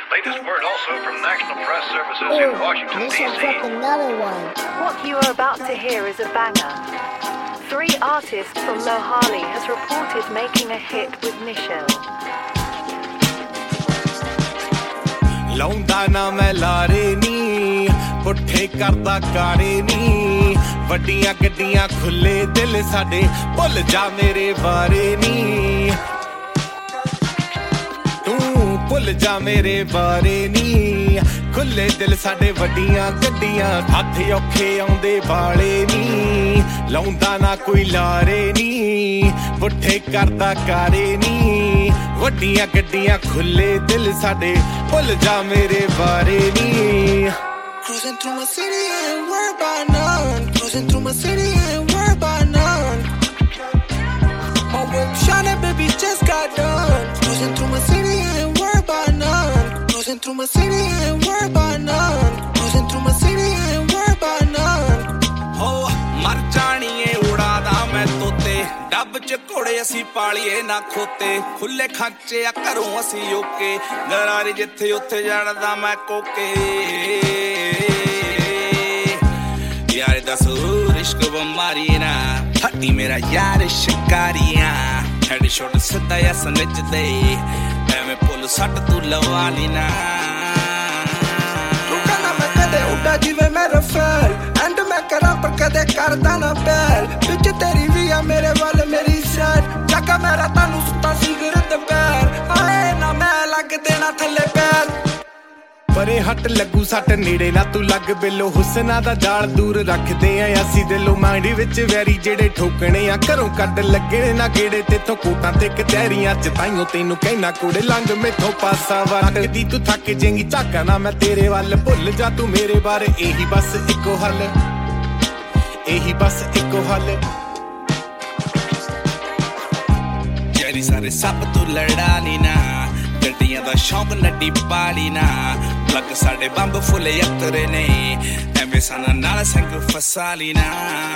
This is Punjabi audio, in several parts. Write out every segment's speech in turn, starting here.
Latest word also from National Press Services in Washington, D.C. Another one. What you are about to hear is a banger. 3 artists from Mohali has reported making a hit with Michelle. ਲਾਉਂਦਾ ਨਾ ਮੈਂ ਲਾਰੇ ਨੀ ਪੁੱਠੇ ਕਰਦਾ ਕਾਰੇ ਨੀ ਵੱਡੀਆਂ ਗੱਡੀਆਂ ਖੁੱਲੇ ਦਿਲ ਸਾਡੇ ਭੁੱਲ ਜਾ ਮੇਰੇ ਬਾਰੇ ਨੀ ਤੂੰ ਭੁੱਲ ਜਾ ਮੇਰੇ ਬਾਰੇ ਨੀ ਖੁੱਲੇ ਦਿਲ ਸਾਡੇ ਵੱਡੀਆਂ ਗੱਡੀਆਂ ਹੱਥ ਔਖੇ ਆਉਂਦੇ ਵਾਲੇ ਨੀ ਲਾਉਂਦਾ ਨਾ ਕੋਈ ਲਾਰੇ ਨੀ ਪੁੱਠੇ ਕਰਦਾ ਕਾਰੇ ਨੀ ਵੱਡੀਆਂ ਗੱਡੀਆਂ ਖੁੱਲੇ ਦਿਲ ਸਾਡੇ ਭੁੱਲ ਜਾ ਮੇਰੇ ਬਾਰੇ ਨੀ Cruising through my city, ain't worried about none. Cruising through my city, ain't worried about none. My whip shining, baby, just got done. Cruising through my city, ain't worried about none. Cruising through my city, ain't worried about none. Cruising through my city, ain't worried about none. Oh, ਮਰ ਜਾਣੀਏ ਉਡਾਦਾ ਮੈਂ ਤੋਤੇ ਡੱਬ ਚ ਘੋੜੇ ਅਸੀਂ ਪਾਲੀਏ ਨਾ ਖੋਤੇ ਖੁੱਲੇ ਖਾਂਚੇ ਆ ਘਰੋਂ ਅਸੀਂ ਓਕੇ ਗਰਾਰੀ ਜਿੱਥੇ ਉੱਥੇ ਜਾਣਦਾ ਮੈਂ ਕੋਕੇ ਯਾਰ ਦੱਸ ਰਿਸ਼ਕ ਬਿਮਾਰੀ ਨਾ ਹੱਟੀ ਮੇਰਾ ਯਾਰ ਸ਼ਿਕਾਰੀਆਂ ਹੈਡ ਸ਼ੋਟ ਸਿੱਧਾ ਆ ਸਮਝਦੇ ਐਵੇਂ ਪੁੱਲ ਸੱਟ ਤੂੰ ਲਵਾ ਲਈ ਨਾ ਤੂੰ ਕਹਿੰਦਾ ਮੈਂ ਕਦੇ ਉੱਡਾ ਜਿਵੇਂ ਮੈਂ ਰਫੇਲ ਐਂਡ ਮੈਂ ਕਰਾਂ ਪਰ ਕਦੇ ਕਰਦਾ ਨਾ ਬੈਲ ਵਿੱਚ ਤੇਰੀ ਵੀ ਆ ਮੇਰੇ ਵੱਲ ਮੇਰੀ ਸੈਡ ਚੱਕਾ ਮੇਰਾ ਤੁਹਾਨੂੰ ਸੁੱਤਾ ਸਿਗਰਟ ਪੈਰ ਆਏ ਨਾ ਮੈਂ ਲੱਗ ਦੇਣਾ ਥੱਲੇ ਪੈਰ ਪਰੇ ਹੱਟ ਲੱਗੂ ਸੱਟ ਨੇੜੇ ਨਾ ਤੂੰ ਲੱਗ ਬਿੱਲੋ ਹੁਸਨਾ ਦਾ ਜਾਲ ਦੂਰ ਰੱਖਦੇ ਆ ਅਸੀਂ ਦਿਲੋਂ ਮਾਈਂਡ ਵਿੱਚ ਵੈਰੀ ਜਿਹੜੇ ਠੋਕਣੇ ਆ ਘਰੋਂ ਕੱਢ ਲੱਗੇ ਨਾ ਗੇੜੇ ਤੇਥੋਂ ਕੋਟਾਂ ਤੇ ਕਚਹਿਰੀਆਂ ਚ ਤਾਈਓ ਤੈਨੂੰ ਕਹਿਣਾ ਕੁੜੇ ਲੰਘ ਮੈਥੋਂ ਪਾਸਾ ਵਰਗਦੀ ਤੂੰ ਥੱਕ ਜੇਂਗੀ ਝਾਕਾ ਨਾ ਮੈਂ ਤੇਰੇ ਵੱਲ ਭੁੱਲ ਜਾ ਤੂੰ ਮੇਰੇ ਬਾਰੇ ਇਹੀ ਬਸ ਇੱਕੋ ਹੱਲ ਇਹੀ ਬਸ ਇੱਕੋ ਹੱਲ ਜਿਹੜੀ ਸਾਰੇ ਸੱਪ ਤੂੰ ਲੜਾ ਨੀ ਨਾ ਗੱਡੀਆਂ ਦਾ ਸ਼ੌਂਕ ਨੱਡੀ ਪਾਲੀ ਨਾ ਲੱਗ ਸਾਡੇ ਬੰਬ ਫੁੱਲੇ ਯਤਰੇ ਨੇ ਐਵੇਂ ਸਾਨਾ ਨਾਲ ਸੰਗ ਫਸਾ ਲਈ ਨਾ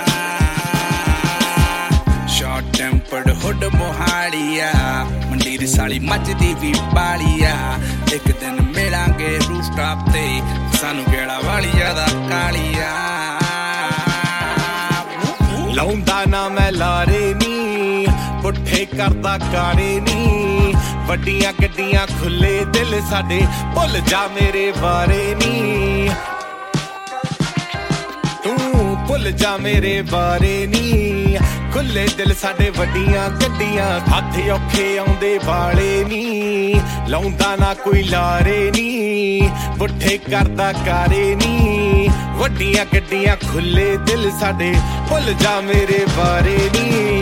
ਸ਼ਾਰਟ ਟੈਂਪਰਡ ਹੁੱਡ ਮੋਹਾਲੀਆ ਮੰਡੀਰ ਸਾਲੀ ਮੱਝਦੀ ਵੀ ਪਾਲੀਆ ਇੱਕ ਦਿਨ ਮਿਲਾਂਗੇ ਰੂਫਟਾਪ ਤੇ ਸਾਨੂੰ ਗੇੜਾ ਵਾਲੀ ਜ਼ਿਆਦਾ ਕਾਲੀਆ ਲਾਉਂਦਾ ਨਾ ਮੈਂ ਲਾਰੇ ਨੀ ਪੁੱਠੇ ਕਰਦਾ ਕਾਰੇ ਨੀ ਵੱਡੀਆਂ ਗੱਡੀਆਂ ਖੁੱਲੇ ਦਿਲ ਸਾਡੇ ਭੁੱਲ ਜਾ ਮੇਰੇ ਬਾਰੇ ਨੀ ਤੂੰ ਭੁੱਲ ਜਾ ਮੇਰੇ ਬਾਰੇ ਨੀ ਖੁੱਲੇ ਦਿਲ ਸਾਡੇ ਵੱਡੀਆਂ ਗੱਡੀਆਂ ਹੱਥ ਔਖੇ ਆਉਂਦੇ ਵਾਲੇ ਨੀ ਲਾਉਂਦਾ ਨਾ ਕੋਈ ਲਾਰੇ ਨੀ ਪੁੱਠੇ ਕਰਦਾ ਕਾਰੇ ਨੀ ਵੱਡੀਆਂ ਗੱਡੀਆਂ ਖੁੱਲੇ ਦਿਲ ਸਾਡੇ ਭੁੱਲ ਜਾ ਮੇਰੇ ਬਾਰੇ ਨੀ